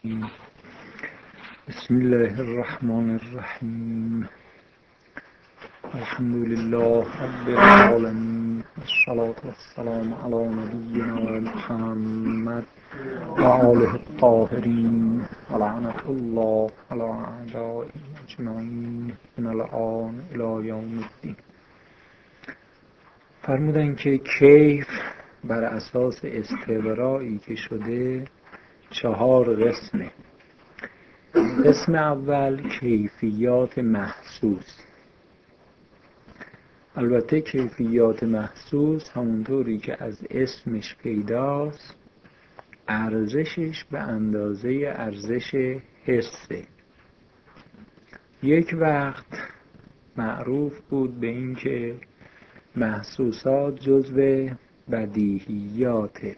بسم الله الرحمن الرحیم. الحمد لله رب العالمین، الصلاة والسلام علی نبینا محمد و آله الطاهرین و لعنة الله علی اعدائه اجمعین من الآن الی یوم الدین. فرمودن که کیف بر اساس استقرایی که شده 4 قسمه. قسم اول کیفیات محسوس. البته کیفیات محسوس همونطوری که از اسمش پیداست ارزشش به اندازه ارزش حسه. یک وقت معروف بود به این که محسوسات جزو بدیهیاته،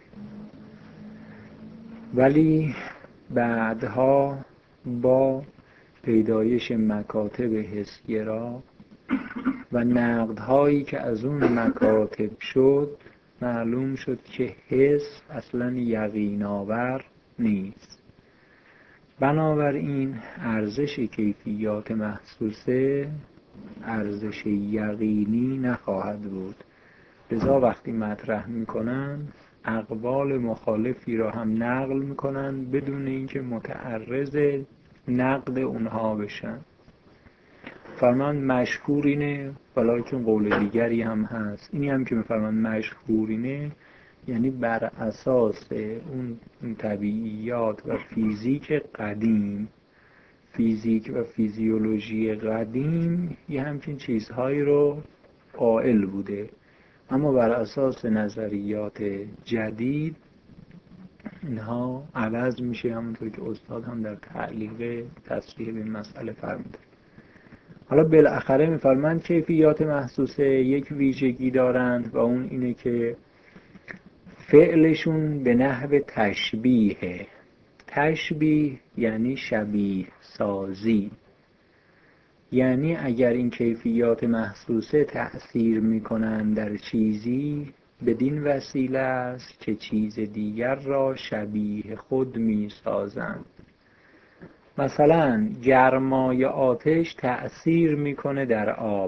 ولی بعدها با پیدایش مکاتب حسگرا و نقدهایی که از اون مکاتب شد معلوم شد که حس اصلا یقین آور نیست. بنابراین ارزش کیفیات محسوسه ارزش یقینی نخواهد بود. لذا وقتی مطرح میکنن اقوال مخالفی را هم نقل میکنن بدون اینکه متعرض نقد اونها بشن. فرمان مشهور اینه، ولیکن قول دیگری هم هست. اینی هم که میفرمان مشهور اینه یعنی بر اساس اون طبیعیات و فیزیک قدیم، فیزیک و فیزیولوژی قدیم یه همچین چیزهایی رو قائل بوده، اما بر اساس نظریات جدید اینها عوض میشه، همونطور که استاد هم در تعلیق تصریح به این مسئله فرموده. حالا بالاخره میفرمایند کیفیات محسوسه یک ویژگی دارند و اون اینه که فعلشون به نحو تشبیه. تشبیه یعنی شبیه سازی، یعنی اگر این کیفیات محسوسه تأثیر میکنن در چیزی بدین وسیله است که چیز دیگر را شبیه خود میسازند. مثلا گرمای آتش تأثیر میکنه در آب.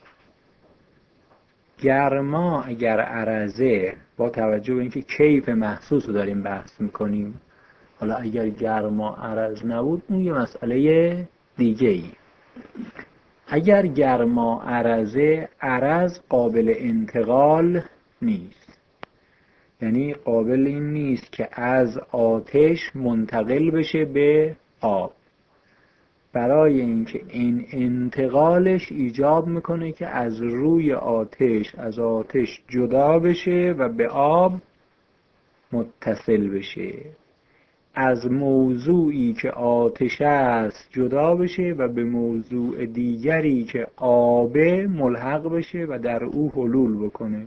گرما اگر عرضه، با توجه به اینکه کیف محسوس رو داریم بحث میکنیم، حالا اگر گرما عرض نبود اون یه مسئله دیگه ای. اگر گرما عرضه، عرض قابل انتقال نیست، یعنی قابل این نیست که از آتش منتقل بشه به آب. برای اینکه این انتقالش ایجاب میکنه که از روی آتش، از آتش جدا بشه و به آب متصل بشه، از موضوعی که آتش است جدا بشه و به موضوع دیگری که آبه ملحق بشه و در او حلول بکنه.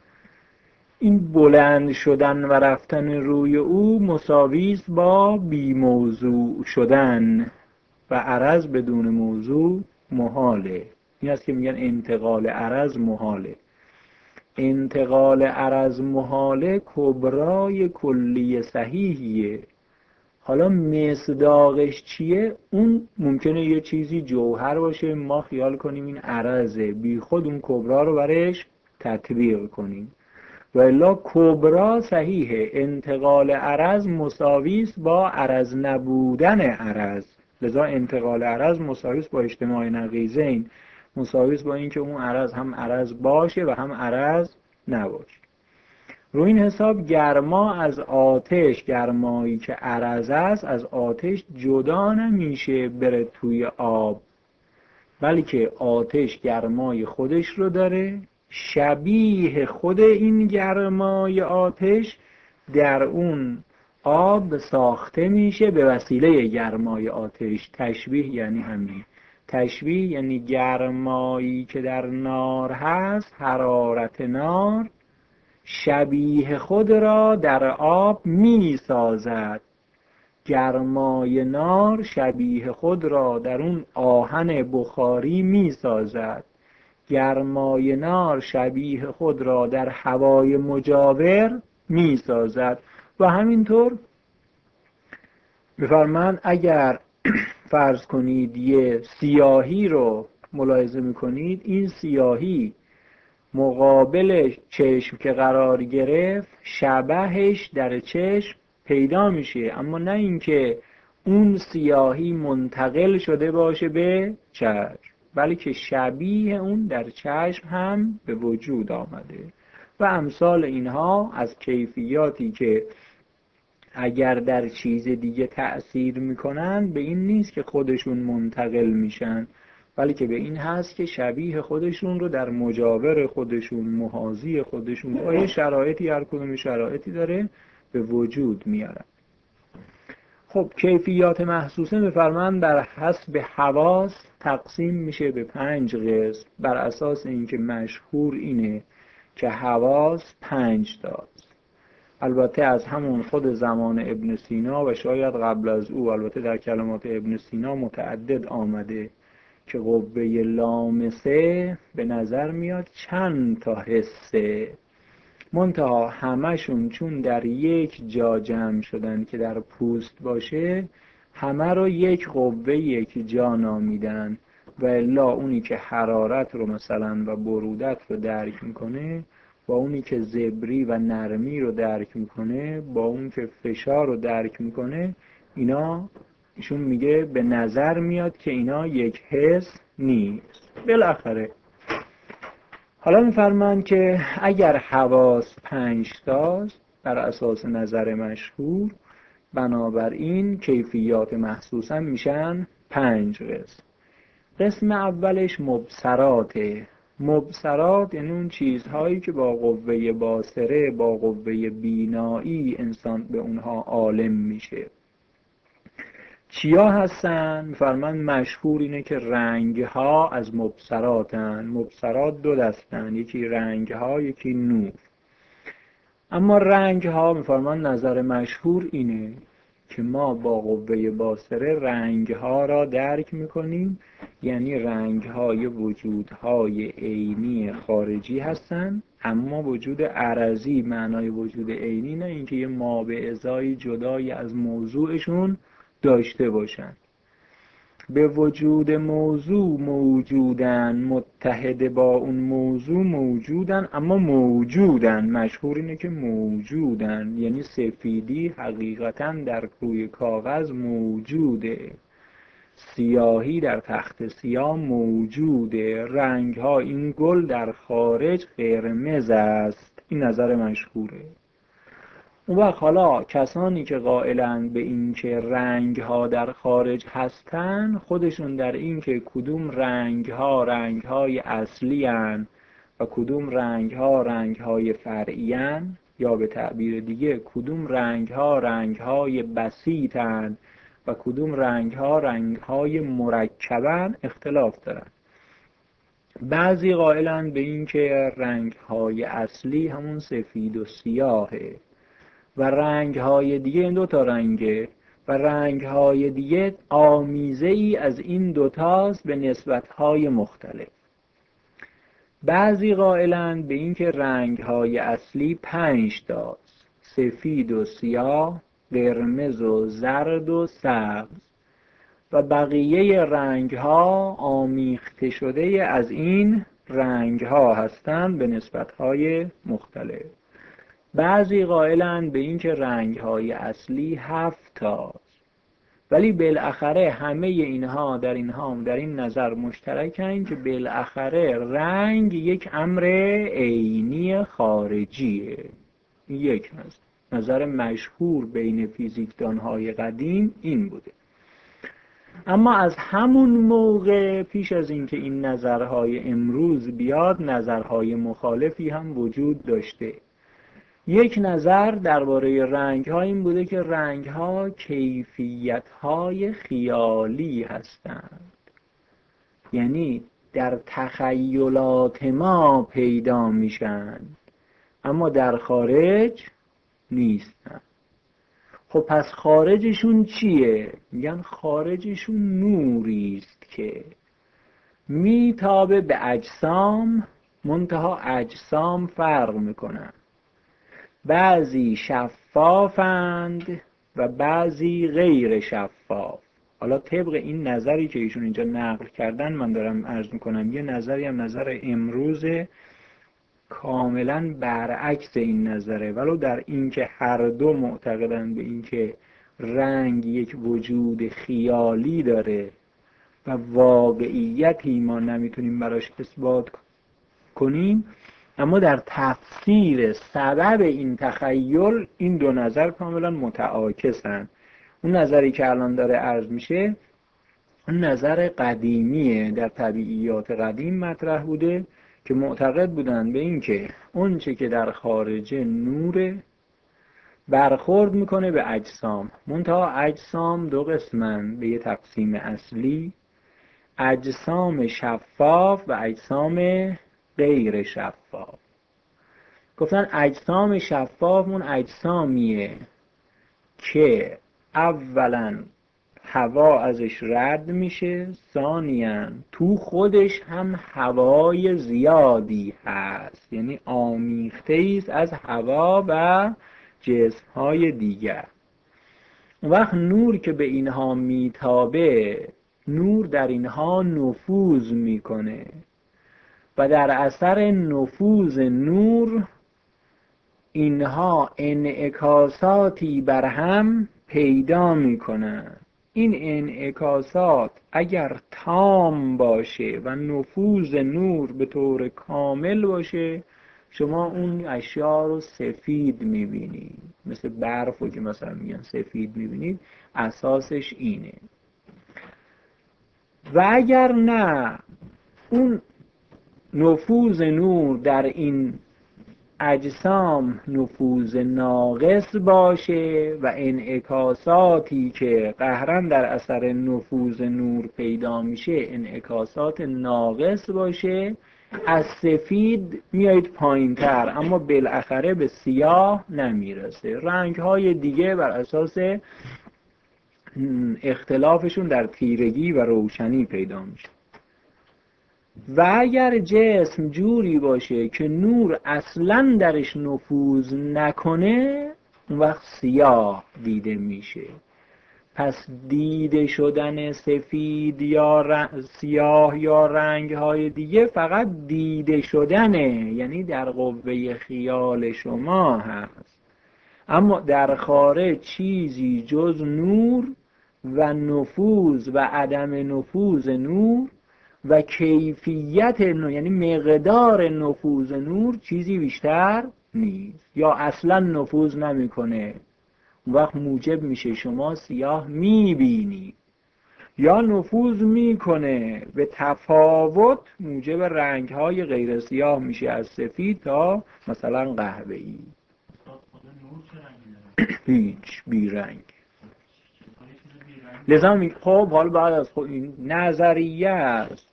این بلند شدن و رفتن روی او مساوی است با بی موضوع شدن و عرض بدون موضوع محاله. این است که میگن انتقال عرض محاله. انتقال عرض محاله کبرای کلی صحیحیه. حالا مصداقش چیه؟ اون ممکنه یه چیزی جوهر باشه، ما خیال کنیم این عرضه، بی خود اون کبرا رو برش تطبیق کنیم. و الا کبرا صحیحه، انتقال عرض مساوی است با عرض نبودن عرض. لذا انتقال عرض مساوی است با اجتماع نقیضین، مساوی است با اینکه اون عرض هم عرض باشه و هم عرض نباشه. رو این حساب گرما از آتش، گرمایی که عرض است از آتش جدا نمیشه بره توی آب، بلکه آتش گرمای خودش رو داره، شبیه خود این گرمای آتش در اون آب ساخته میشه به وسیله گرمای آتش. تشبیه یعنی همین. تشبیه یعنی گرمایی که در نار هست، حرارت نار، شبیه خود را در آب می سازد. گرمای نار شبیه خود را در اون آهن بخاری می سازد. گرمای نار شبیه خود را در هوای مجاور می سازد. و همینطور می‌فرمایند اگر فرض کنید یه سیاهی رو ملاحظه میکنید، این سیاهی مقابل چشم که قرار گرفت شبهش در چشم پیدا میشه، اما نه اینکه اون سیاهی منتقل شده باشه به چشم، بلکه شبیه اون در چشم هم به وجود آمده. و امثال اینها از کیفیاتی که اگر در چیز دیگه تأثیر میکنن به این نیست که خودشون منتقل میشن، بلکه به این هست که شبیه خودشون رو در مجاور خودشون، محاذی خودشون با یه شرایطی، هر کدوم شرایطی داره، به وجود میارن. خب کیفیات محسوسه میفرمایند بر حسب حواس تقسیم میشه به 5 قسم، بر اساس اینکه مشهور اینه که حواس 5 تاست. البته از همون خود زمان ابن سینا و شاید قبل از او، البته در کلمات ابن سینا متعدد آمده که قوه لامسه به نظر میاد چند تا حسه، منتها همشون چون در یک جا جمع شدن که در پوست باشه، همه رو یک قوه یک جا نامیدن، و الا اونی که حرارت رو مثلا و برودت رو درک میکنه با اونی که زبری و نرمی رو درک میکنه با اون که فشار رو درک میکنه، اینا ایشون میگه به نظر میاد که اینا یک حس نیست. بالاخره حالا میفرمایند که اگر حواس 5 تاست بر اساس نظر مشهور، بنابراین کیفیات محسوسا میشن 5 قسم. قسم اولش مبصراته. مبصرات یعنی اون چیزهایی که با قوه باصره، با قوه بینایی انسان به اونها عالم میشه. چیا هستن؟ میفرمان مشهور اینه که رنگ ها از مبصراتن. مبصرات 2 دستن، یکی رنگ ها یکی نور. اما رنگ ها میفرمان نظر مشهور اینه که ما با قوه باصره رنگ ها را درک میکنیم، یعنی رنگ های وجودهای عینی خارجی هستن، اما وجود عرضی معنای وجود عینی نه اینکه یه ما به ازای جدایی از موضوعشون داشته باشن. به وجود موضوع موجودن، متحد با اون موضوع موجودن، اما موجودن. مشهور اینه که موجودن، یعنی سفیدی حقیقتا در روی کاغذ موجوده، سیاهی در تخت سیاه موجوده، رنگ ها این گل در خارج قرمز است. این نظر مشهوره. اون وقت حالا کسانی که قائلند به این که رنگ ها در خارج هستن، خودشون در این که کدوم رنگ های اصلی هن و کدوم رنگ های فرعی هن، یا به تعبیر دیگه کدوم رنگ های بسیط هن و کدوم رنگ های مرکبن، اختلاف دارن. بعضی قائلند به این که رنگ های اصلی همون سفید و سیاهه و رنگ های دیگه این 2 تا رنگه و رنگ های دیگه آمیزه ای از این 2 تاست به نسبت های مختلف. بعضی قائلند به این که رنگ های اصلی 5 تاست، سفید و سیاه، قرمز و زرد و سبز، و بقیه رنگ ها آمیخته شده از این رنگ ها هستند به نسبت های مختلف. بعضی قائلند به این که رنگ های اصلی 7 تاست، ولی بالاخره همه اینها در این نظر مشترکند که بالاخره رنگ یک امر عینی خارجیه. یک نظر مشهور بین فیزیکدانهای قدیم این بوده. اما از همون موقع پیش از اینکه این نظرهای امروز بیاد، نظرهای مخالفی هم وجود داشته. یک نظر درباره رنگ‌ها این بوده که رنگ‌ها کیفیت‌های خیالی هستند، یعنی در تخیلات ما پیدا میشن اما در خارج نیستن. خب پس خارجشون چیه؟ میگن خارجشون نوری است که میتابه به اجسام، منتها اجسام فرق میکنن. بعضی شفافند و بعضی غیر شفاف. حالا طبق این نظری که ایشون اینجا نقل کردن من دارم عرض میکنم، یه نظری هم نظر امروز کاملا برعکس این نظره، ولو در این که هر دو معتقدند به این که رنگ یک وجود خیالی داره و واقعیتی ما نمیتونیم براش اثبات کنیم، اما در تفسیر سبب این تخیل این دو نظر کاملا متعاکسن. اون نظری که الان داره عرض میشه اون نظر قدیمیه، در طبیعیات قدیم مطرح بوده که معتقد بودن به این که اون چه که در خارج نور برخورد میکنه به اجسام، منتها اجسام دو قسمن به یه تقسیم اصلی: اجسام شفاف و اجسام غیر شفاف. گفتن اجسام شفاف اون اجسامیه که اولا هوا ازش رد میشه، ثانیاً تو خودش هم هوای زیادی هست، یعنی آمیخته ایست از هوا و جسم‌های دیگر. اون وقت نور که به اینها میتابه، نور در اینها نفوذ میکنه و در اثر نفوذ نور اینها انعکاساتی بر هم پیدا میکنن. این انعکاسات اگر تام باشه و نفوذ نور به طور کامل باشه، شما اون اشیاء رو سفید میبینید، مثل برف رو که مثلا میگن سفید میبینید، اساسش اینه. و اگر نه اون نفوذ نور در این اجسام نفوذ ناقص باشه و انعکاساتی که قهرا در اثر نفوذ نور پیدا میشه انعکاسات ناقص باشه، از سفید میایید پایین تر اما بالاخره به سیاه نمیرسه. رنگ های دیگه بر اساس اختلافشون در تیرگی و روشنی پیدا میشه. و اگر جسم جوری باشه که نور اصلا درش نفوذ نکنه، اون وقت سیاه دیده میشه. پس دیده شدن سفید یا سیاه یا رنگ های دیگه فقط دیده شدنه، یعنی در قوه خیال شما هست، اما در خارج چیزی جز نور و نفوذ و عدم نفوذ نور و کیفیت نور، یعنی مقدار نفوذ نور، چیزی بیشتر نیست یا اصلا نفوذ نمیکنه. اون وقت موجب میشه شما سیاه میبینید، یا نفوذ میکنه به تفاوت موجب رنگ‌های غیر سیاه میشه، از سفید تا مثلا قهوه‌ای. هیچ بیرنگ. لذا خب حالا بعد از خود این نظریه است،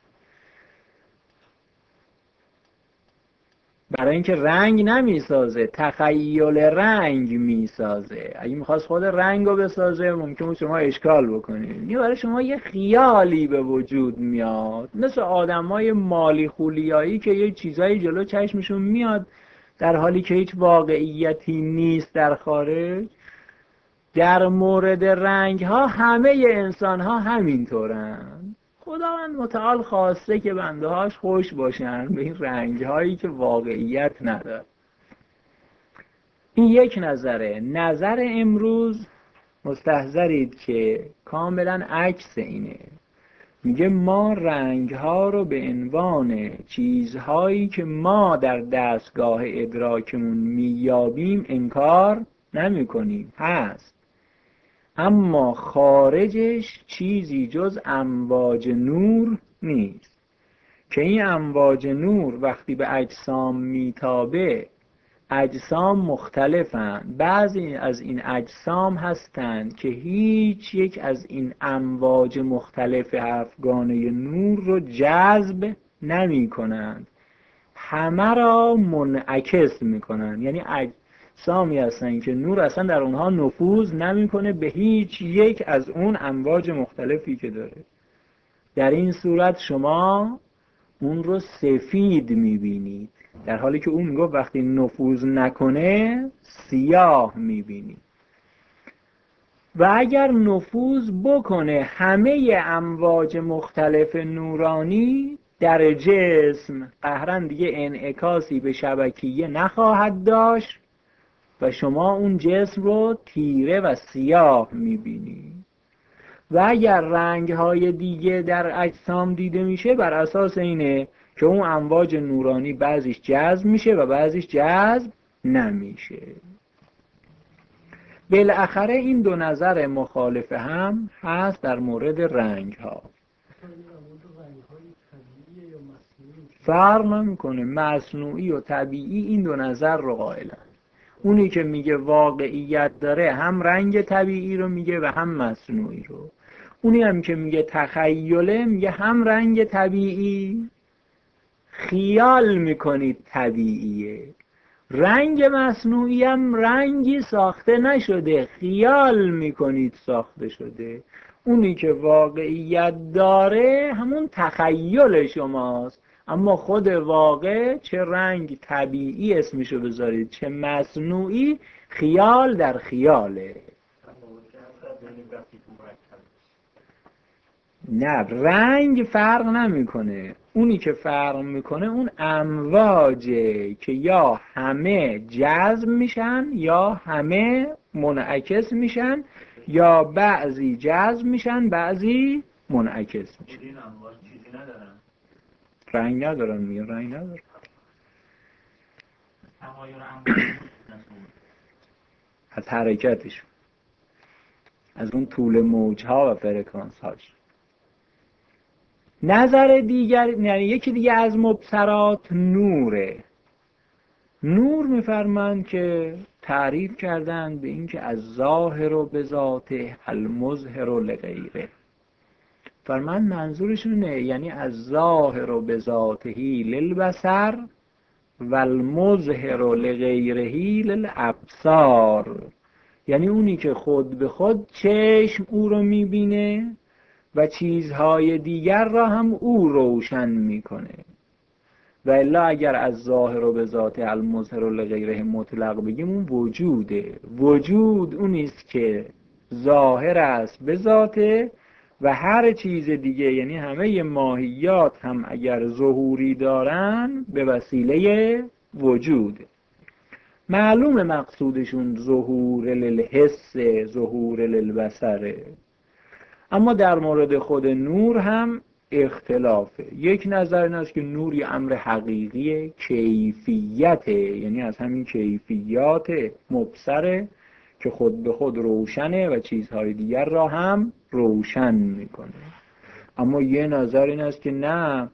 برای اینکه رنگ نمیسازه، تخیل رنگ میسازه. اگه میخواست خود رنگ رو بسازه ممکنه شما اشکال بکنید. این برای شما یه خیالی به وجود میاد، مثل آدمای مالی خولیایی که یه چیزایی جلو چشمشون میاد در حالی که هیچ واقعیتی نیست در خارج. در مورد رنگ ها همه انسان ها همینطورن. خداوند متعال خواسته که بنده هاش خوش باشن به این رنگ هایی که واقعیت نداره. این یک نظره. نظر امروز مستحضرید که کاملا عکس اینه. میگه ما رنگ ها رو به عنوان چیزهایی که ما در دستگاه ادراکمون میابیم انکار نمی کنیم، هست، اما خارجش چیزی جز امواج نور نیست که این امواج نور وقتی به اجسام میتابه، اجسام مختلفن. بعضی از این اجسام هستند که هیچ یک از این امواج مختلف افغانه نور رو جذب نمی کنند، همه را منعکس می کنند. یعنی اجسامی هستن که نور اصلا در اونها نفوذ نمیکنه به هیچ یک از اون امواج مختلفی که داره. در این صورت شما اون رو سفید میبینید، در حالی که اون میگه وقتی نفوذ نکنه سیاه میبینید. و اگر نفوذ بکنه همه امواج مختلف نورانی در جسم، قهراً دیگه انعکاسی به شبکیه نخواهد داشت و شما اون جسم رو تیره و سیاه میبینی. و اگر رنگ‌های دیگه در اجسام دیده میشه، بر اساس اینه که اون امواج نورانی بعضیش جذب میشه و بعضیش جذب نمیشه. بالاخره این دو نظر مخالف هم هست در مورد رنگ ها. فرق نمیکنه، مصنوعی و طبیعی این دو نظر رو قائلن. اونی که میگه واقعیت داره هم رنگ طبیعی رو میگه و هم مصنوعی رو. اونی هم که میگه تخیله میگه هم رنگ طبیعی، خیال میکنید طبیعیه، رنگ مصنوعی هم رنگی ساخته نشده، خیال میکنید ساخته شده. اونی که واقعیت داره همون تخیل شماست، اما خود واقع چه رنگ طبیعی اسمشو بذارید چه مصنوعی، خیال در خیاله. نه، رنگ فرق نمیکنه. اونی که فرق میکنه اون امواجه که یا همه جذب میشن یا همه منعکس میشن، یا بعضی جذب میشن بعضی منعکس میشن. این امواج چیزی ندارن، رنگ ندارن. میگن رنگ ندارن. از حرکتشون، از اون طول موجها و فرکانس هاش. نظر دیگر، یعنی یکی دیگه از مبصرات نوره. نور میفرمند که تعریف کردن به این که از ظاهر و به ذاته المظهر و لغیره. فرمند منظورشونه یعنی از ظاهر و به ذاتهی للبصر و المظهر و لغیرهی للابصار. یعنی اونی که خود به خود چشم او رو میبینه و چیزهای دیگر را هم او روشن میکنه. و الا اگر از ظاهر و به ذات المظهر و لغیره مطلق بگیم اون وجوده. وجود اونیست که ظاهر است به ذاته و هر چیز دیگه، یعنی همه ماهیات هم اگر ظهوری دارن به وسیله وجوده. معلوم مقصودشون ظهور للحس، ظهور للبصره. اما در مورد خود نور هم اختلافه. یک نظر این است که نور یه امر حقیقی کیفیته، یعنی از همین کیفیات مبصره که خود به خود روشنه و چیزهای دیگر را هم روشن میکنه. اما یه نظر این است که نه،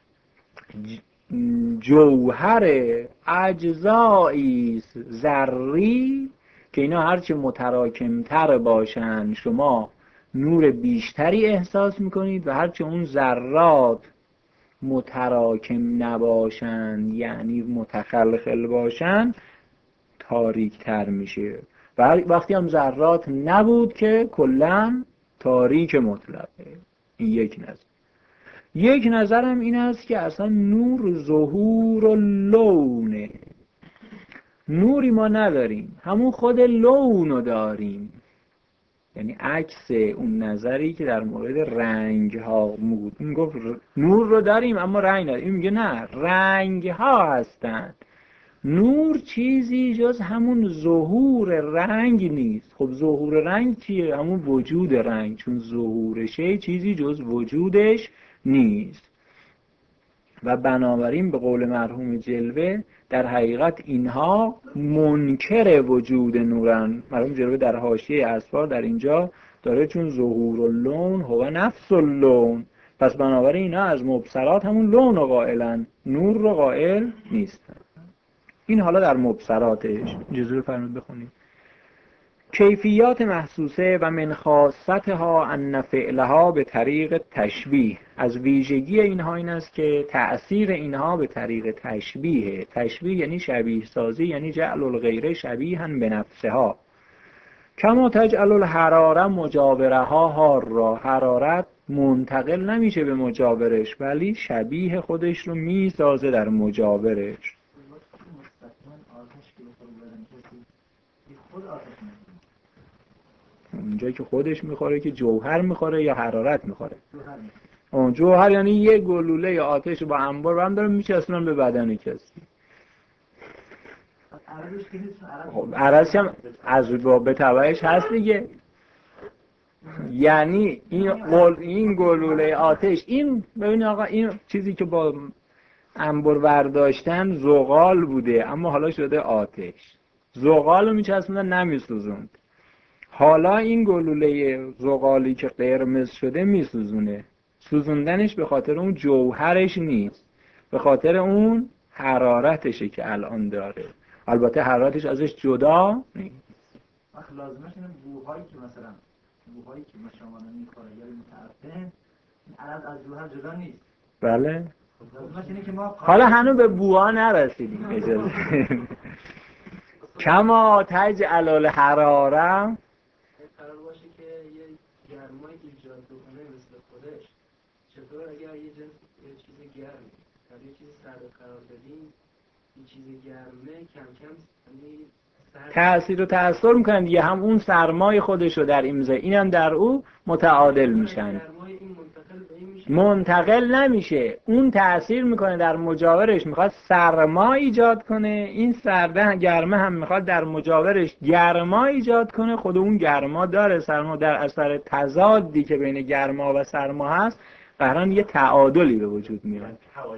جوهر اجزایی ذری که اینا هرچه متراکمتر باشن شما نور بیشتری احساس میکنید و هرچه اون ذرات متراکم نباشن یعنی متخلخل باشن تاریک تر میشه. و وقتی هم ذرات نبود که کلاً تاریک مطلقه. این یک نظر. یک نظرم این است که اصلا نور ظهور و لونه. نوری ما نداریم، همون خود لونو داریم. یعنی عکس اون نظری که در مورد رنگ ها بود. این گفت نور رو داریم اما رنگ نداریم. این میگه نه، رنگ ها هستند. نور چیزی جز همون ظهور رنگ نیست. خب ظهور رنگ چیه؟ همون وجود رنگ، چون ظهورشه چیزی جز وجودش نیست. و بنابراین به قول مرحوم جلوه در حقیقت اینها منکر وجود نورن. مرحوم جلوه در حاشیه اسفار در اینجا داره چون ظهور اللون هو نفس اللون، پس بنابراین اینا از مبصرات همون لون رو قائلن، نور رو قائل نیستن. این حالا در مبصراتش. اجازه رو فرمود بخونید. کیفیات محسوسه و من خاصتها ان فعلها به طریق تشبیه. از ویژگی اینها این است که تأثیر اینها به طریق تشبیه. تشبیه یعنی شبیه سازی، یعنی جعل الغیره شبیها به نفسها. کما تجعل الحراره مجاورها حارا. حرارت منتقل نمیشه به مجاورش ولی شبیه خودش رو میسازه در مجاورش. اونجایی که خودش میخوره که جوهر میخوره یا حرارت میخوره. اون جوهر یعنی یه گلوله یا آتش با انبار برام داره میچسبونن به بدن کسی. عرض هم از به تبعش هست دیگه. یعنی این گلوله آتش، این ببین آقا، این چیزی که با انبر برداشتن زغال بوده اما حالا شده آتش. زغال رو میچسبوندن نمیسوزوند. حالا این گلوله زغالی که قرمز شده میسوزونه. سوزوندنش به خاطر اون جوهرش نیست، به خاطر اون حرارتشه که الان داره. البته حرارتش ازش جدا نیست. وقت لازمش اینه بوهایی که مثلا بوهایی که مشامانه میخوره یا متعفن، این عرض از جوهر جدا نیست. بله. لازمش اینه که ما حالا هنوز به بوها نرسیدیم. اجازه کما تجعل الحراره قرار باشه که یه گرمایی ایجاد بکنه مثل خودش. چطور اگر یه چیز گرمی در یه چیز سرد قرار بدیم، این چیز گرمه کم کم تأثیر و تأثیر میکنن دیگه، هم اون سرمای خودش رو در این اینم در او متعادل میشن. منتقل نمیشه، اون تأثیر میکنه در مجاورش، میخواد سرما ایجاد کنه، این سرده گرمه هم میخواد در مجاورش گرما ایجاد کنه. خود اون گرما داره سرما، در اثر تضادی که بین گرما و سرما هست قرار یه تعادلی به وجود میاد.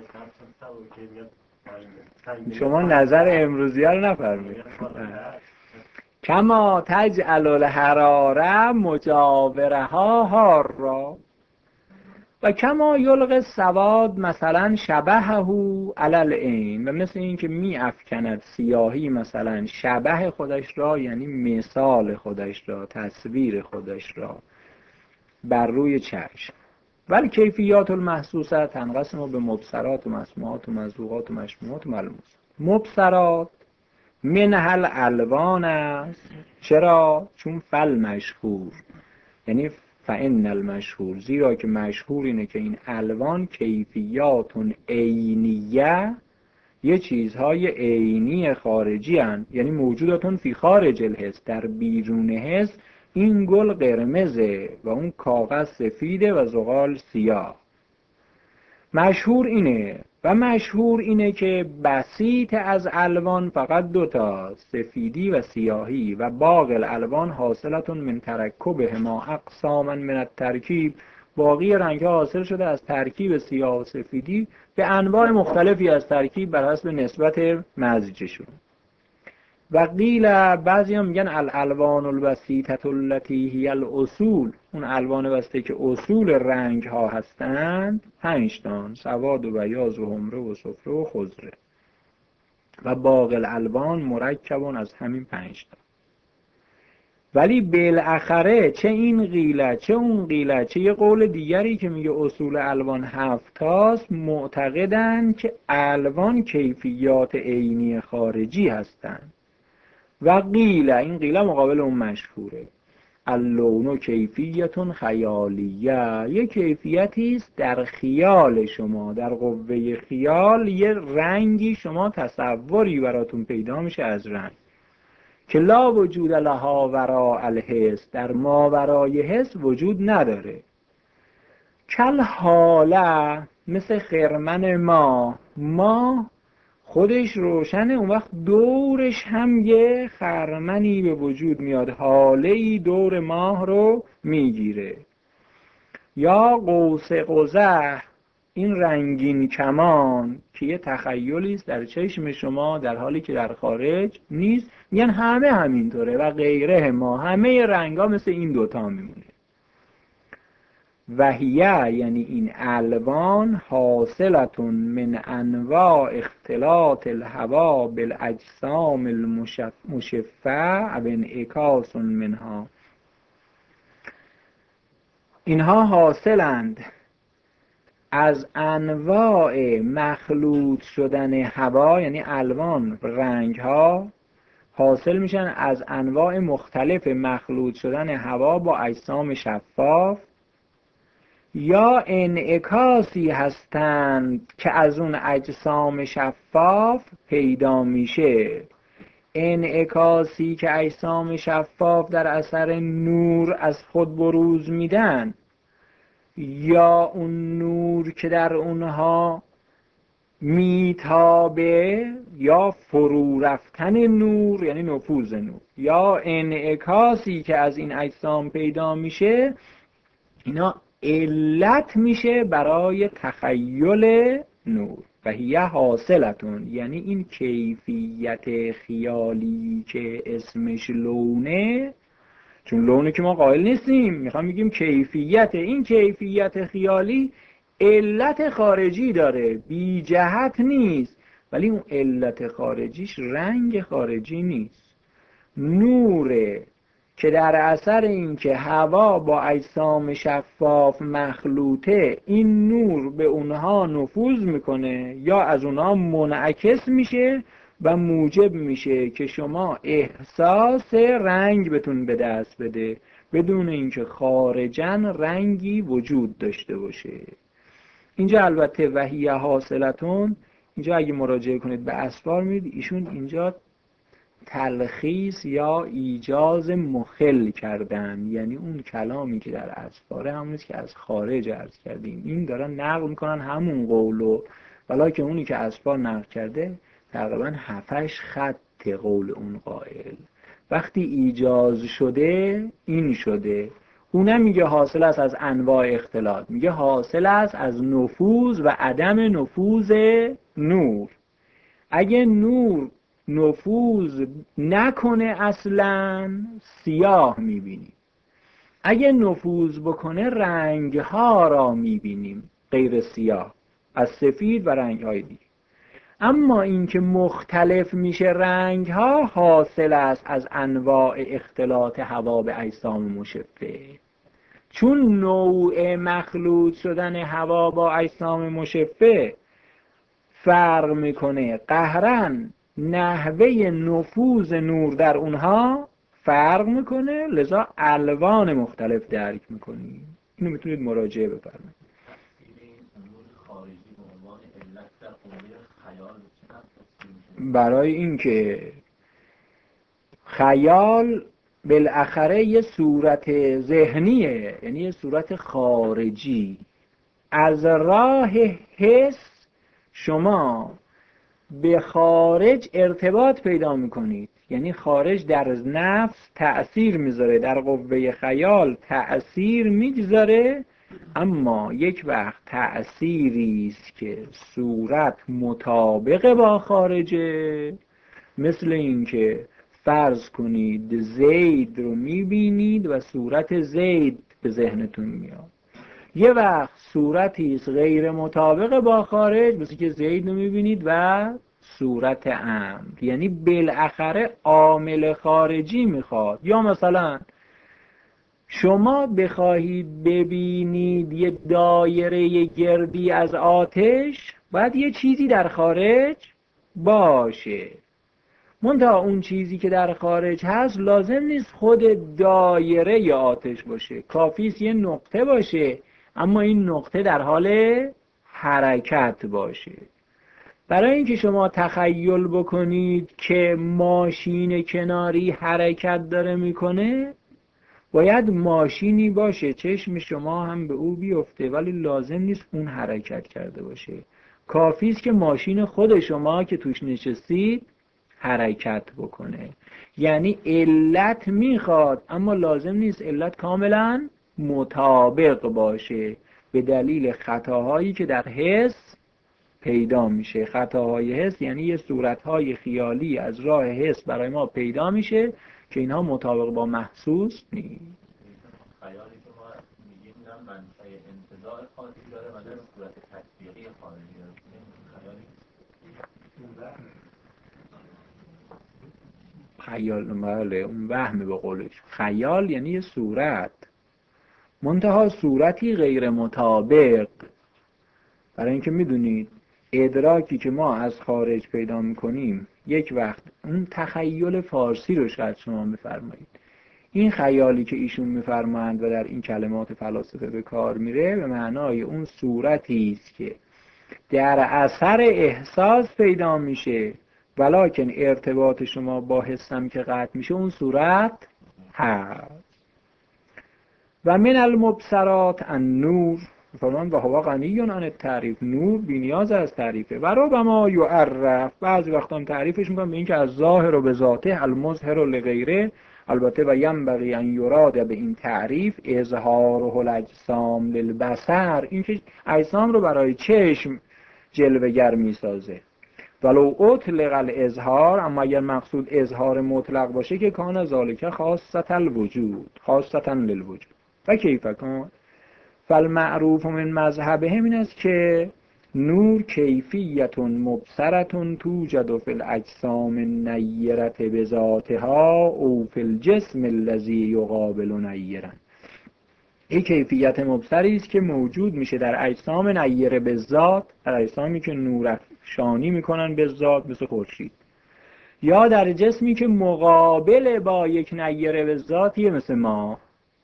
شما نظر امروزی ها رو نفرمایید. کما تجعل الحراره مجاورها حارا و کما یلقی السواد مثلا شبهه علی العین، و مثل این که می افکند سیاهی مثلا شبه خودش را، یعنی مثال خودش را، تصویر خودش را بر روی چشم. ولی کیفیات المحسوسه تنقسم به مبصرات و مسموعات و مذوقات و مشموعات و ملموسات. مبصرات منها الالوان است. چرا؟ چون فل مشهور، یعنی فإن المشهور، زیرا که مشهور اینه که این الوان کیفیات عینیه، یه چیزهای عینی خارجی هن، یعنی موجوداتون فی خارج الحس، در بیرون حس. این گل قرمزه و اون کاغذ سفیده و زغال سیاه. مشهور اینه. و مشهور اینه که بسیط از الوان فقط دوتا، سفیدی و سیاهی، و باقی الالوان حاصلتون من ترکبهما اقساما من الترکیب، باقی رنگ ها حاصل شده از ترکیب سیاه و سفیدی به انواع مختلفی از ترکیب بر حسب نسبت مزجشون. و قیل، بعضی هم میگن الالوان الوسیطه التي هی الاصول، اون الوان وسیطه که اصول رنگ ها هستند 5 تا، سواد و بیاض و حمره و صفره و خضره، و باقی الالوان مرکبون از همین 5 تا. ولی بالاخره چه این قیله چه اون قیله چه یه قول دیگری که میگه اصول الوان 7 تاست، معتقدن که الوان کیفیات عینی خارجی هستند. و قیله، این قیله مقابل اون مشهوره، اللون کیفیت خیالیه، یه کیفیتی است در خیال شما، در قوه خیال یه رنگی شما تصوری براتون پیدا میشه از رنگ که لا وجود لها وراء الحس، در ما ورای حس وجود نداره. کل حاله، مثل خرمن ما خودش روشنه، اون وقت دورش هم یه خرمنی به وجود میاد، حاله‌ای دور ماه رو میگیره. یا قوس قزح، این رنگین کمان که یه تخیلی است در چشم شما در حالی که در خارج نیست، میگن همه همینطوره. و غیره ما، همه رنگا مثل این دوتا میمونه. وحیه، یعنی این الوان حاصلتون من انواع اختلاط الهوا بالاجسام المشفه و انعکاس منها، اینها حاصلند از انواع مخلوط شدن هوا، یعنی الوان رنگ ها حاصل میشن از انواع مختلف مخلوط شدن هوا با اجسام شفاف، یا انعکاسی هستند که از اون اجسام شفاف پیدا میشه. انعکاسی که اجسام شفاف در اثر نور از خود بروز میدن، یا اون نور که در اونها میتابه، یا فرو رفتن نور یعنی نفوذ نور، یا انعکاسی که از این اجسام پیدا میشه، اینا علت میشه برای تخیل نور. و هی حاصلتون، یعنی این کیفیت خیالی که اسمش لونه، چون لونه که ما قائل نیستیم، میخوام بگیم کیفیت، این کیفیت خیالی علت خارجی داره، بی جهت نیست، ولی اون علت خارجیش رنگ خارجی نیست، نوره که در اثر اینکه هوا با اجسام شفاف مخلوطه، این نور به اونها نفوذ میکنه یا از اونها منعکس میشه و موجب میشه که شما احساس رنگ بتون به دست بده بدون اینکه خارجاً رنگی وجود داشته باشه. اینجا البته وحی حاصلتون، اینجا اگه مراجعه کنید به اسفار میدید ایشون اینجا تلخیص یا ایجاز مخل کردن، یعنی اون کلامی که در اسفاره همونیست که از خارج عرض کردیم، این دارن نقل میکنن همون قولو، ولی که اونی که اسفار نقل کرده تقریبا 7-8 خط قول اون قائل. وقتی ایجاز شده این شده، اون میگه حاصل است از انواع اختلاط، میگه حاصل است از نفوذ و عدم نفوذ نور. اگه نور نفوذ نکنه اصلا سیاه میبینیم، اگه نفوذ بکنه رنگ ها را میبینیم غیر سیاه، از سفید و رنگ های دیگه. اما اینکه مختلف میشه رنگ ها حاصل است از انواع اختلاط هوا به اجسام مشفه، چون نوع مخلوط شدن هوا با اجسام مشفه فرق میکنه، قهرن نحوه نفوذ نور در اونها فرق میکنه، لذا الوان مختلف درک میکنیم. اینو میتونید مراجعه بفرمایید. برای اینکه خیال بالاخره یه صورت ذهنیه، یعنی یه صورت خارجی، از راه حس شما به خارج ارتباط پیدا میکنید، یعنی خارج در نفس تأثیر میذاره، در قوه خیال تأثیر میذاره، اما یک وقت تأثیری است که صورت مطابق با خارجه، مثل اینکه فرض کنید زید رو میبینید و صورت زید به ذهنتون میاد، یه وقت صورتی است غیر مطابق با خارج، مثل که زید رو میبینید و صورت امر، یعنی بالاخره عامل خارجی میخواد. یا مثلا شما بخواهید ببینید یه دایره گردی از آتش، باید یه چیزی در خارج باشه، منتها اون چیزی که در خارج هست لازم نیست خود دایره یا آتش باشه، کافیست یه نقطه باشه، اما این نقطه در حال حرکت باشه. برای اینکه شما تخیل بکنید که ماشین کناری حرکت داره میکنه، باید ماشینی باشه چشم شما هم به او بیفته، ولی لازم نیست اون حرکت کرده باشه، کافیست که ماشین خود شما که توش نشستید حرکت بکنه. یعنی علت میخواد، اما لازم نیست علت کاملا مطابق باشه، به دلیل خطاهایی که در حس پیدا میشه. خطاهای حس یعنی یه صورتهای خیالی از راه حس برای ما پیدا میشه که اینها مطابق با محسوس نیست. خیالی که ما میگیم نه منشأ انتزاع خارجی داره و نه صورت تطبیقی خارجی داره. خیال بله، اون وهمه به قولش. خیال یعنی یه صورت، منتها صورتی غیر مطابق. برای اینکه میدونید ادراکی که ما از خارج پیدا میکنیم، یک وقت اون تخیل فارسی رو شاید شما بفرمایید، این خیالی که ایشون میفرمایند و در این کلمات فلاسفه به کار میره، به معنای اون صورتی است که در اثر احساس پیدا میشه ولکن ارتباط شما با حسم که قطع میشه اون صورت هست. و من المبصرات النور، فرمان و هوا غنی عن التعریف، نور بی‌نیاز از تعریفه. و ربما یعرف، بعضی وقتا هم تعریفش میکنم به این که از ظاهر و به ذاته المظهر لغیره، البته و ینبغی ان یراد به این تعریف اظهاره الاجسام للبصر، این که اجسام رو برای چشم جلوه‌گر میسازه. ولو اطلق الاظهار، اما اگر مقصود اظهار مطلق باشه که کان ذالک خاصة الوجود، خاصة للوجود. و کیف کان؟ فالمعروف من مذهبهم این است که نور کیفیت مبصرة توجد فی الاجسام النیرة بذاتها او فی الجسم الذی یقابل نیرا. این کیفیت مبصری است که موجود میشه در اجسام نیره به ذات، در اجسامی که نور افشانی میکنن به ذات مثل خورشید، یا در جسمی که مقابل با یک نیره به ذاتیه مثل ما.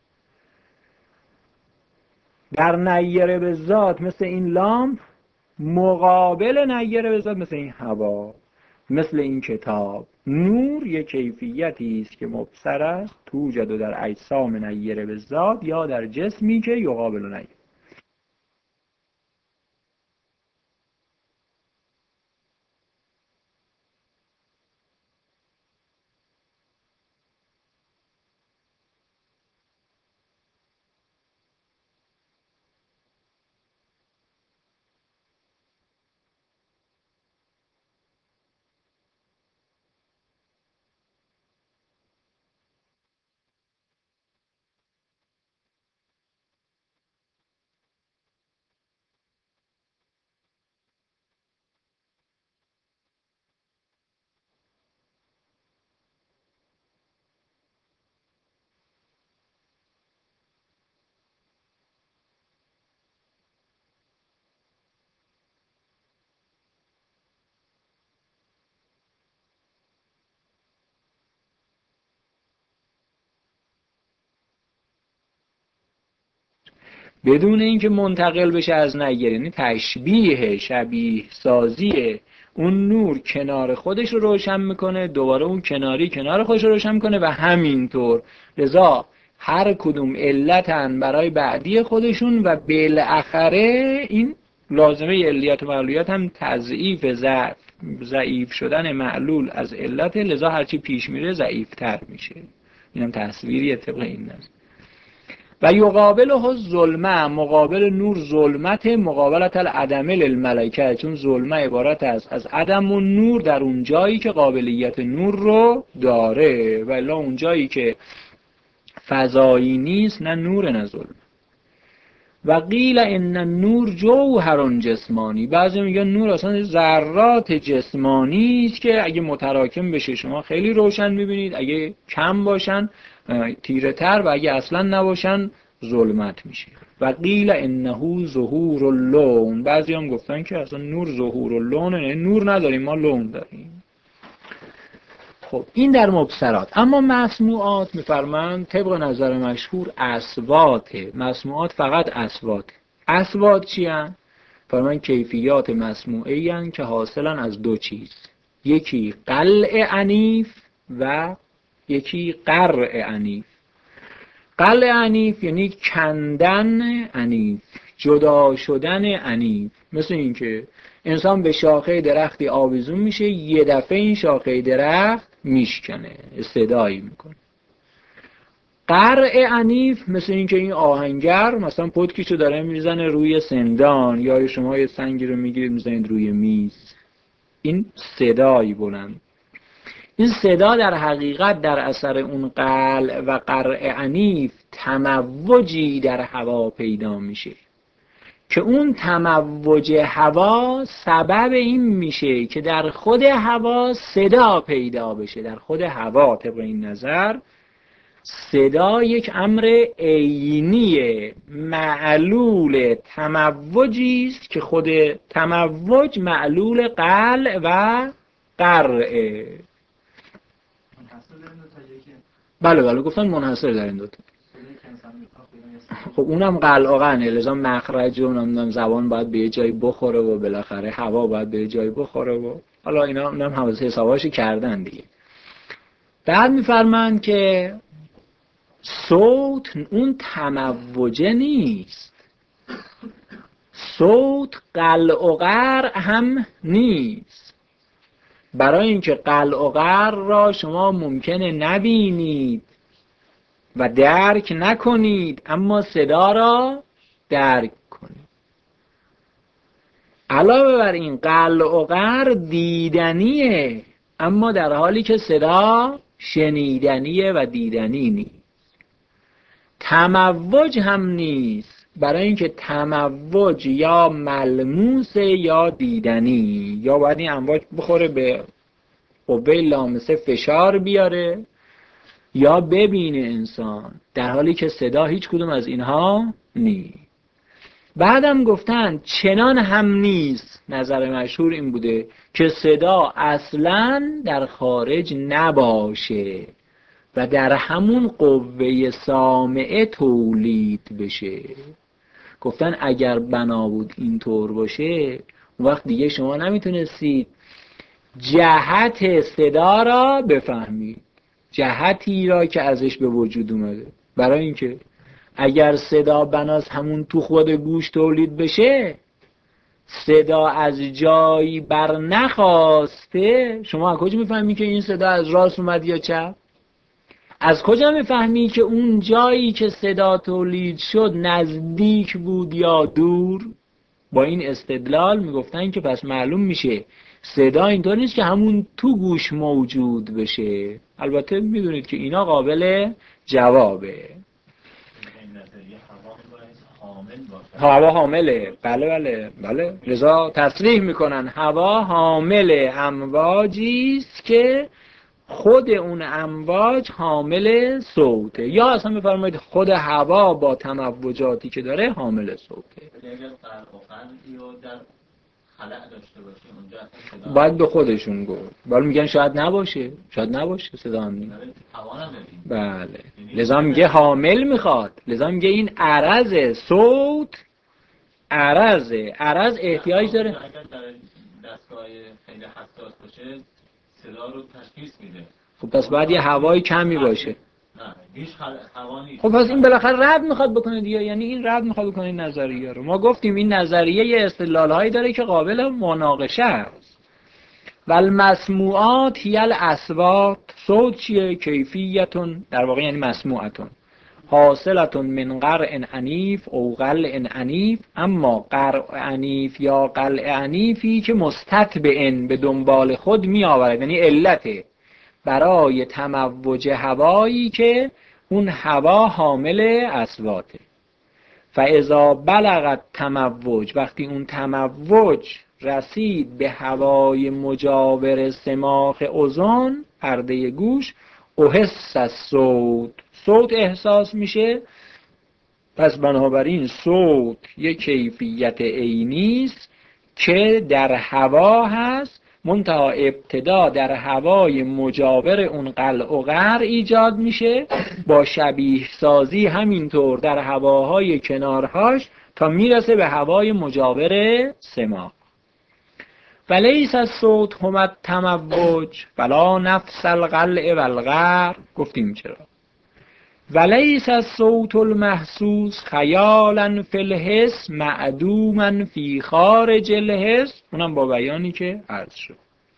در نیره به ذات مثل این لامپ، مقابل نیره به ذات مثل این هوا، مثل این کتاب. نور یک کیفیتی است که مبصر است، توجد در اجسام نیره به ذات یا در جسمی که یقابل نیره. بدون اینکه منتقل بشه از نیره، یعنی تشبیه، شبیه سازی اون نور کنار خودش رو روشن میکنه، دوباره اون کناری کنار خودش رو روشن میکنه و همینطور. لذا هر کدوم علتن برای بعدی خودشون و بالاخره این لازمه علیت و معلولیت هم تضعیف، ضعیف شدن معلول از علت، لذا هرچی پیش میره ضعیفتر میشه. اینم تصویری طبق این نظر. و یقابله ظلمه، مقابل نور ظلمت، مقابلت العدم للملائکه، چون ظلمه عبارت است از عدم و نور در اون جایی که قابلیت نور رو داره، و الا اون جایی که فضایی نیست نه نور نه ظلمه. و قیل ان النور جوهر جسمانی، بعضی میگن نور اصلا ذرات جسمانی است که اگه متراکم بشه شما خیلی روشن میبینید، اگه کم باشن تیره تر، و اگه اصلا نباشن ظلمت میشه. و قیل انه ظهور اللون، بعضی هم گفتن که اصلا نور ظهور اللون، نور نداریم ما لون داریم. خب این در مبصرات. اما مسموعات میفرمند طبق نظر مشهور اصواته، مسموعات فقط اصواته. اصوات چی هستند؟ فرمان کیفیات مسموعی هستند که حاصلن از دو چیز، یکی قلع عنیف و یکی قرع عنیف. قلع عنیف یعنی کندن عنیف، جدا شدن عنیف. مثل این که انسان به شاخه درختی آویزون میشه، یه دفعه این شاخه درخت میشکنه، صدایی میکنه. قرع عنیف مثل این که این آهنگر مثلا پتکیشو داره میزنه روی سندان، یا شما یه سنگی رو میگیرید میزنید روی میز، این صدایی بلند. این صدا در حقیقت در اثر اون قلع و قرع عنیف تموجی در هوا پیدا میشه که اون تموج هوا سبب این میشه که در خود هوا صدا پیدا بشه. در خود هوا طبق این نظر صدا یک امر عینی معلول تموجی است که خود تموج معلول قلع و قرعه. بله گفتن منحصر در این دوتا. خب اونم قلعقنه، لذا مخرج و نمیدونم زبان باید به یه جایی بخوره و بالاخره هوا باید به یه جایی بخوره و حالا اینا اونم حساباشو کردن دیگه. بعد میفرمایند که صوت اون تموجه نیست، صوت قلع و قرع هم نیست. برای اینکه قلع و قرع را شما ممکنه نبینید و درک نکنید، اما صدا را درک کنید. علاوه بر این قلع و قرع دیدنیه، اما در حالی که صدا شنیدنیه و دیدنی نیست. تموج هم نیست، برای اینکه تموج یا ملموسه یا دیدنی، یا باید این امواج بخوره به قوه لامسه فشار بیاره یا ببینه انسان، در حالی که صدا هیچ کدوم از اینها نیست. بعدم گفتن چنان هم نیست، نظر مشهور این بوده که صدا اصلاً در خارج نباشه و در همون قوه سامعه تولید بشه. گفتن اگر بنا بود اینطور باشه، اون وقت دیگه شما نمیتونستید جهت صدا را بفهمید، جهتی را که ازش به وجود اومده. برای اینکه اگر صدا بناس همون تو خود گوش تولید بشه، صدا از جایی بر نخواسته، شما از کجا میفهمی که این صدا از راست اومد یا چپ؟ از کجا میفهمی که اون جایی که صدا تولید شد نزدیک بود یا دور؟ با این استدلال میگفتن که پس معلوم میشه صدا اینطور نیست که همون تو گوش موجود بشه. البته میدونید که اینا قابل جوابه. هوا حامله، بله. لذا تصریح میکنن هوا حامل امواجی است که خود اون امواج حامل صوته، یا اصلا بفرمایید خود هوا با تموجاتی که داره حامل صوته. باید به خودشون گفت، ولی میگن شاید نباشه صدا هم نیست. بله، لذا میگه حامل میخواد، لذا میگه این عرض صوت، عرض احتیاج داره. اگر در دستگاه خیلی حساس باشه صدا رو تشخیص میده. خب پس باید یه هوای کمی باشه. نه هیچ هوا نیست. خب پس این بالاخره رد میخواد بکنه دیگه، یعنی این رد میخواد بکنه این نظریه رو. ما گفتیم این نظریه یه استدلال‌هایی داره که قابل مناقشه است. والمسموعات هی الاصوات، صوت چیه؟ کیفیتون، در واقع یعنی مسموعتون، حاصلتون من قرع عنیف او قلع عنیف. اما قرع عنیف یا قلع عنیفی که مستتبعن به دنبال خود می آورد، یعنی علته برای تموج هوایی که اون هوا حامل اصواته. فاذا بلغت تموج، وقتی اون تموج رسید به هوای مجاور سماخ اذن، پرده گوش، احس الصوت، صوت احساس میشه. پس بنابراین صوت یک کیفیت عینی است که در هوا هست، منتها ابتدا در هوای مجاور اون قلع و قرع ایجاد میشه، با شبیه سازی همینطور در هواهای کنارهاش تا میرسه به هوای مجاور سماع. ولیس الصوت هم التموج ولا نفس القلع والقرع. گفتیم چرا. ولیس الصوت المحسوس خیالا فی الحس معدوما فی خارج الحس، اونم با بیانی که عرض شد.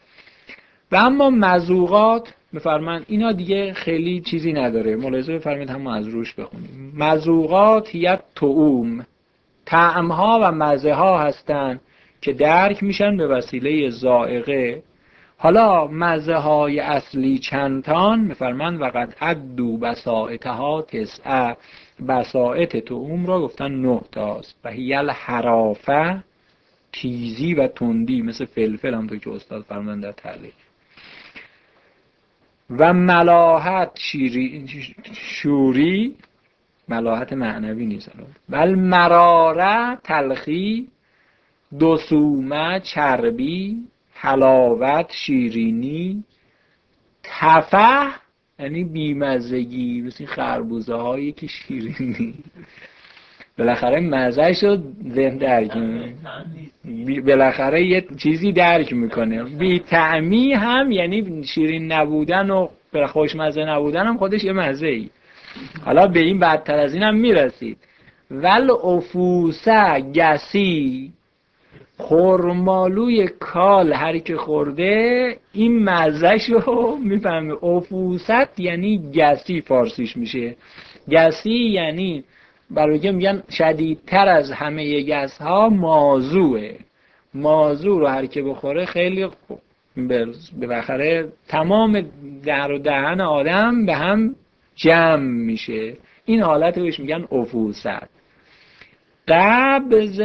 و اما مذوقات بفرمایند اینا دیگه خیلی چیزی نداره، ملاحظه بفرمایید هم از روش بخونیم. مذوقات یا طعوم، طعمها و مزه ها هستن که درک میشن به وسیله ذائقه. حالا مزه های اصلی چندتان میفرمند وقد عدو بسائطها تسعه، بسائط طعوم را گفتن 9 تاست. و هی الحرافه، تیزی و تندی، مثل فلفل هم تو که استاد فرمودن در تعلیق. و ملاحت شوری، ملاحت معنوی نیست. بل مراره تلخی، دسومه چربی، حلاوت شیرینی، تفه یعنی بیمزگی، مثل خربوزه هایی که شیرینی بالاخره مزهش رو ذهن درک بالاخره یه چیزی درک میکنه. بی طعمی هم یعنی شیرین نبودن و خوشمزه نبودن هم خودش یه مزه ای. حالا به این بدتر از این هم میرسید. ول افوسه گسی، خرمالوی کال هر که خورده این مزهش رو میفهمه. افوست یعنی گسی فارسیش میشه. گسی یعنی برای که میگن شدیدتر از همه گس ها مازوه. مازو رو هر که بخوره خیلی بالاخره تمام در و دهن آدم به هم جمع میشه. این حالت بهش میگن افوست. قبض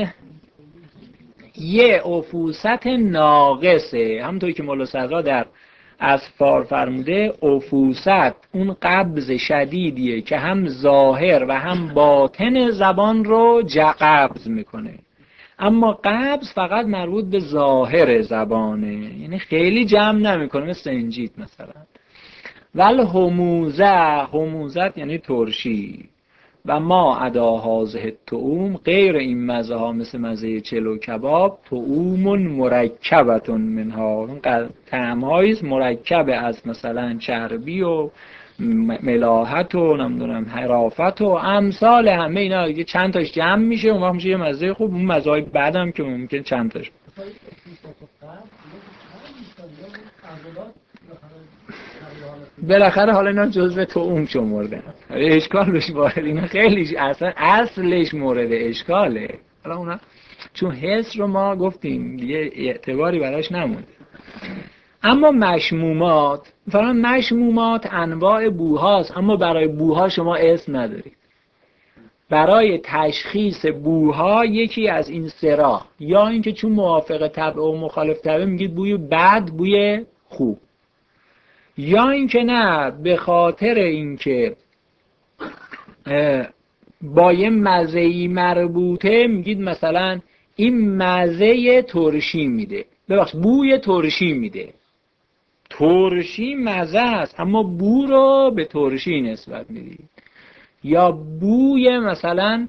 یه افوست ناقصه، همونطوری که مولا صدرا در اسفار فرموده افوست اون قبض شدیدیه که هم ظاهر و هم باطن زبان رو قبض میکنه. اما قبض فقط مربوط به ظاهر زبانه، یعنی خیلی جمع نمیکنه، مثل انجیت مثلا. ول هموزه، هموزت یعنی ترشی. و ما ادا هازه طعوم، غیر این مزه ها مثل مزه چلو کباب، طعوم مرکبتون منها، طعم هاییست مرکب از مثلا چربی و ملاحت و نمیدونم حرافت و امثال همه اینا دیگه. چند تاش جمع میشه اون وقت میشه یه مزه خوب. اون مزه های بعدم که ممکن چند تاش بالاخره حالا اینا جزء طعوم شمردن. اشکال بهش وارد، اینا خیلی اصلا اصلش مورد اشکاله. حالا اونا چون حس رو ما گفتیم دیگه اعتباری براش نمونده. اما مشمومات، مثلا مشمومات انواع بوهاست، اما برای بوها شما اسم ندارید. برای تشخیص بوها یکی از این سرا، یا اینکه چون موافق طبع و مخالف طبع میگید بوی بد، بوی خوب، یا اینکه نه به خاطر اینکه با یه مزه‌ای مربوطه میگید مثلا این مزه ترشی میده، ببخشید بوی ترشی میده. ترشی مزه است اما بو رو به ترشی نسبت میدید. یا بوی مثلا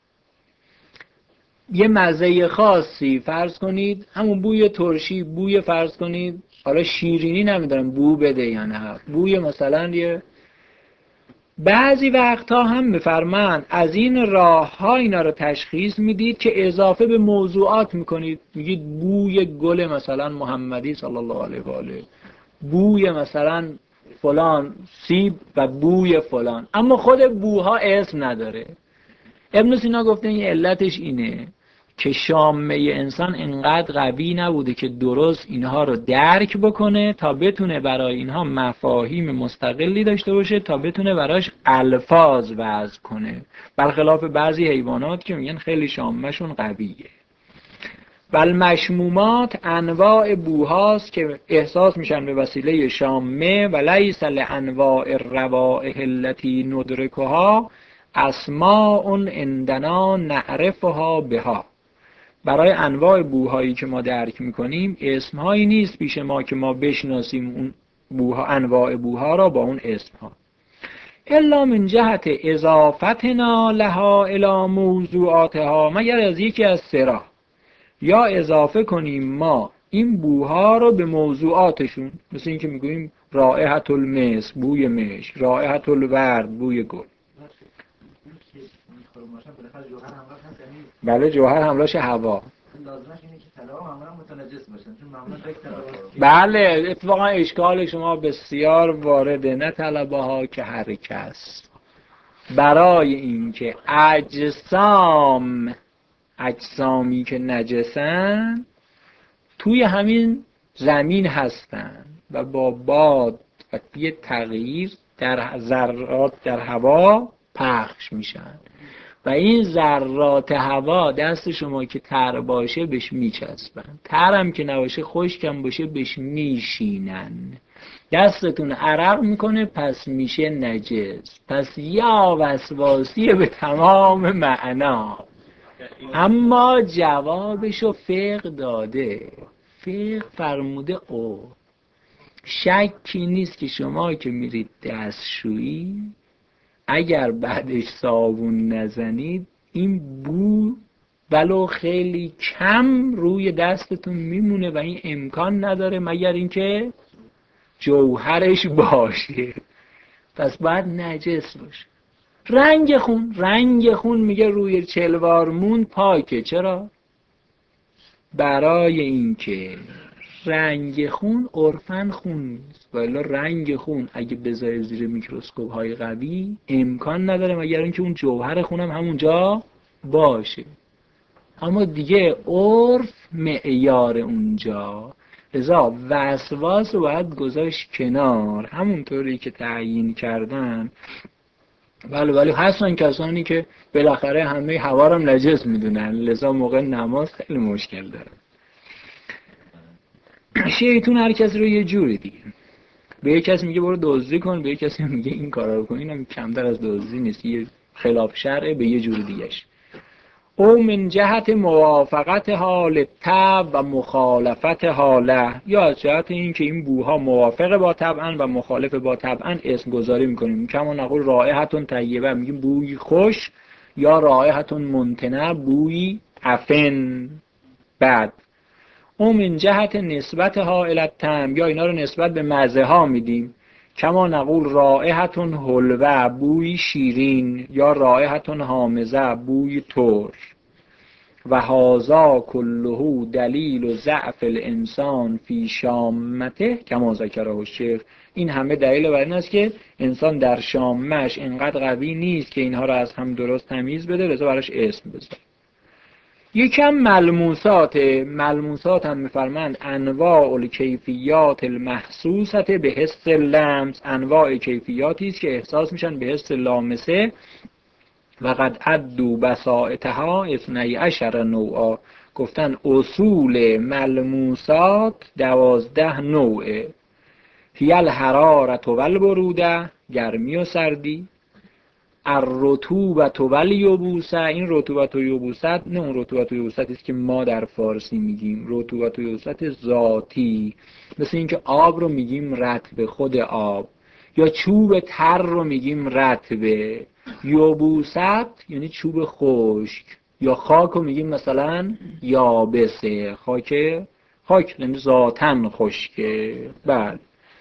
یه مزه خاصی فرض کنید همون بوی ترشی، بوی فرض کنید حالا شیرینی نمیدونم بو بده یا نه، بوی مثلا یه بعضی وقتها هم میفرمند از این راه ها اینا رو تشخیص میدید که اضافه به موضوعات میکنید، میگید بوی گل مثلا محمدی صلی الله علیه و آله، بوی مثلا فلان سیب و بوی فلان، اما خود بوها اسم نداره. ابن سینا گفته این علتش اینه که شامه انسان انقدر قوی نبوده که درست اینها رو درک بکنه تا بتونه برای اینها مفاهیم مستقلی داشته باشه، تا بتونه براش الفاظ وضع کنه، برخلاف بعضی حیوانات که میگن خیلی شامهشون قویه. بل مشمومات انواع بوهاست که احساس میشن به وسیله شامه و لیس لانواع الروائح التي ندرکها اسماء عندنا نعرفها بها. برای انواع بوهایی که ما درک میکنیم اسمهایی نیست پیش ما که ما بشناسیم اون بوها، انواع بوها را با اون اسمها. الا من جهت اضافتنا لها الی موضوعاتها، مگر از یکی از سرا، یا اضافه کنیم ما این بوها رو به موضوعاتشون، مثل این که میگوییم رائحة المسک بوی مشک، رائحة الورد بوی گل. بله جوهر همراهش هوا. لازمش اینه که طلا معمولا متنجس باشن، چون معمولا یک طلا. بله اتفاقا اشکال شما بسیار وارده، نه طلبه ها که هر کس برای اینکه اجسامی که نجسن توی همین زمین هستن و با باد و یه تغییر در ذرات در هوا پخش میشن و این ذرات هوا دست شما که تر باشه بهش میچسبن، ترم که نباشه خشکم باشه بهش میشینن، دستتون عرق میکنه پس میشه نجس. پس یا وسواسیه به تمام معنا. اما جوابشو فقه داده. فقه فرموده شکی نیست که شما که میرید دستشویی اگر بعدش صابون نزنید این بو ولو خیلی کم روی دستتون میمونه و این امکان نداره مگر اینکه جوهرش باشه، پس باید نجس باشه. رنگ خون میگه روی چلوار موند پاکه. چرا؟ برای اینکه رنگ خون عرفاً خون نیست، ولی رنگ خون اگه بذاره زیر میکروسکوپ های قوی امکان نداره مگر اینکه اون جوهر خونم همونجا باشه. اما دیگه عرف معیار اونجا، لذا وسواس رو باید گذاشت کنار، همونطوری که تعیین کردن. ولی هستن کسانی که بالاخره همه هوا رو نجس میدونن، لذا موقع نماز خیلی مشکل داره. شیطون هر کسی رو یه جوری دیگه، به یک کسی میگه برو دزدی کن، به یک کسی میگه این کارا رو کن. اینم کمتر از دزدی نیست، یه خلاف شرعه به یه جوری دیگهش. او من جهت موافقت حال طبع و مخالفت حاله، یا از جهت این که این بوها موافق با طبعن و مخالف با طبعن اسم گذاری میکنیم. کما نقول رائحتون طیبه میگیم بوی خوش، یا رائحتون منتنه بوی عفن بد. او من جهت نسبت ها الطعم، یا اینا رو نسبت به مزه ها میدیم. کما نقول رائحتون حلوه بوی شیرین، یا رائحتون حامضه بوی ترش. و هذا كله دلیل ضعف الانسان فی شامته کما ذکره الشیخ. این همه دلیل بر این است که انسان در شامش اینقدر قوی نیست که اینها را از هم درست تمیز بده، لذا براش اسم بذاره. یکم ملموسات هم میفرمند انواع الکیفیات المحسوسه به حس لمس، انواع کیفیاتی است که احساس میشن به حس لامسه. و قد عدوا بسائطها 12 نوعا، گفتن اصول ملموسات 12 نوعه. هی الحرارة و البروده، گرمی و سردی. الرطوبة و الیبوسه، این رطوبت و یبوست نه اون رطوبت و یبوست است که ما در فارسی میگیم، رطوبت و یبوست ذاتی، مثل اینکه آب رو میگیم رطب خود آب، یا چوب تر رو میگیم رطبه. یبوست یعنی چوب خشک، یا خاک رو میگیم مثلا یابسه، خاک یعنی ذاتاً خشکه. بله.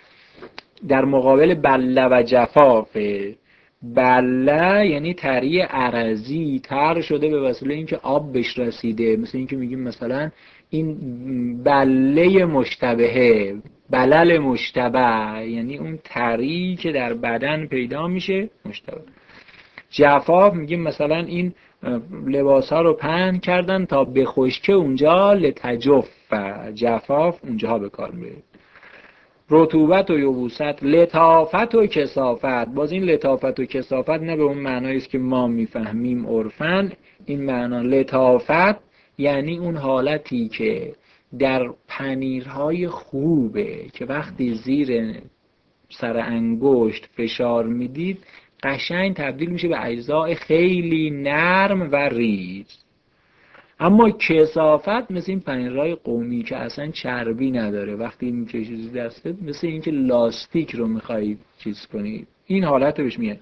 در مقابل بله و جفافه. بله یعنی تری عرضی، تر شده به وسیله اینکه آب بهش رسیده، مثل اینکه میگیم مثلا این بله مشتبهه، بلل مشتبه یعنی اون تری که در بدن پیدا میشه مشتبه. جفاف میگیم مثلا این لباس ها رو پهن کردن تا به خشکه اونجا، لتجف، جفاف اونجا به کار میره. رطوبت و یبوست، لطافت و کثافت، باز این لطافت و کثافت نه به اون معنایی است که ما میفهمیم عرفاً. این معنا لطافت یعنی اون حالتی که در پنیرهای خوبه که وقتی زیر سر انگشت فشار میدید قشنگ تبدیل میشه به اجزای خیلی نرم و ریز. اما کثافت مثل این پنیرهای قومی که اصلا چربی نداره، وقتی میکشی دستت مثل اینکه لاستیک رو میخواید چیز کنید، این حالت بهش میاد.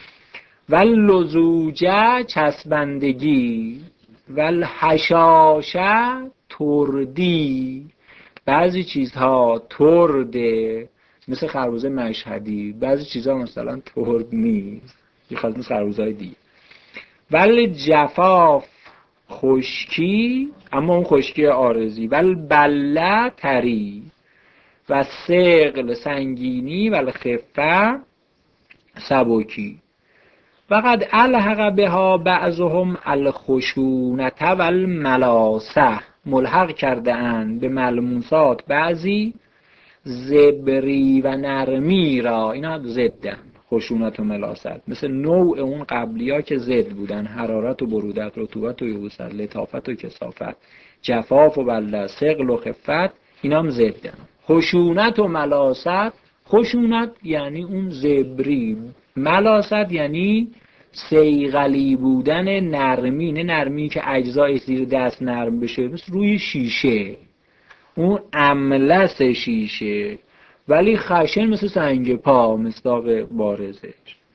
واللزوجه چسبندگی، والحشاشه تردی، بعضی چیزها ترده مثل خربوزه مشهدی، بعضی چیزها مثلا ترد نیست، یه خاص مثل خربوزهای دیگه. ولی جفاف خشکی، اما اون خشکی عارضی. ولی بله تری، و ثقل سنگینی، ولی خفه سبکی. وقد الحق بها بعضهم الخشونت و الملاسه، ملحق کرده اند به ملموسات بعضی زبری و نرمی را، اینا ضدن خشونت و ملاست، مثل نوع اون قبلی ها که ضد بودن، حرارت و برودت، رطوبت و یبوست، لطافت و کثافت، جفاف و بلده، ثقل و خفت، اینا هم ضدن. خشونت و ملاست، خشونت یعنی اون زبری، ملاست یعنی صیقلی بودن، نرمی، نه نرمی که اجزای زیر دست نرم بشه، مثل روی شیشه، اون املس شیشه. ولی خشن مثل سنگ پا، مصداق بارزش.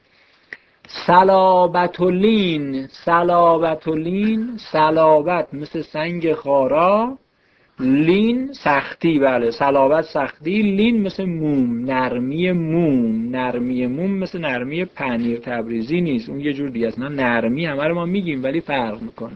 صلابت و لین، صلابت و لین، صلابت مثل سنگ خارا، لین سختی، بله صلابت سختی، لین مثل موم، نرمی موم. نرمی موم مثل نرمی پنیر تبریزی نیست، اون یه جور دیگه است. نه نرمی همه رو ما میگیم ولی فرق میکنه.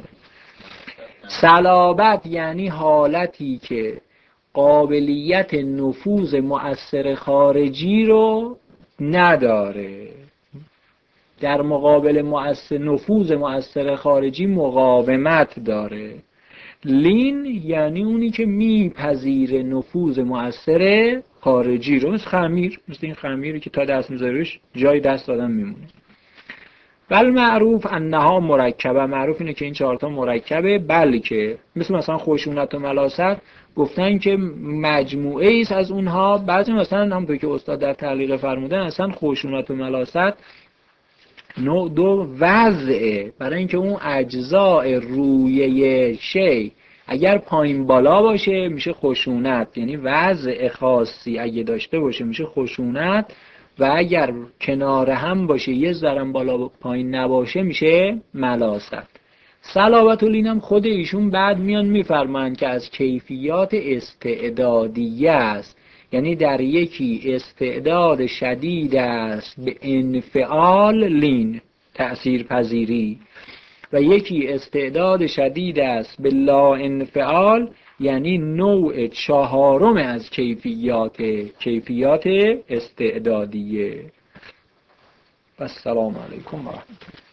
صلابت یعنی حالتی که قابلیت نفوذ مؤثر خارجی رو نداره، در مقابل نفوذ مؤثر خارجی مقاومت داره. لین یعنی اونی که میپذیره نفوذ مؤثر خارجی رو، مثل خمیر، مثل این خمیری که تا دست میذاریش جای دست آدم میمونه. بل معروف انها مرکبه، معروف اینه که این 4 تا مرکبه، بلکه مثلا خشونت و ملاست گفتن که مجموعه ایست از اونها. بعضی مثلا همونطور که استاد در تعلیق فرمودن اصلا خشونت و ملاست نوع دو وضعه، برای اینکه اون اجزاء رویه شی اگر پایین بالا باشه میشه خشونت، یعنی وضع خاصی اگه داشته باشه میشه خشونت، و اگر کنار هم باشه یه ذرم بالا پایین نباشه میشه ملاست. صلابت و لین هم خود ایشون بعد میان میفرمایند که از کیفیات استعدادیه است، یعنی در یکی استعداد شدید است به انفعال، لین تأثیر پذیری، و یکی استعداد شدید است به لا انفعال، یعنی نوع 4 از کیفیات استعدادیه. و السلام علیکم و رحمت الله.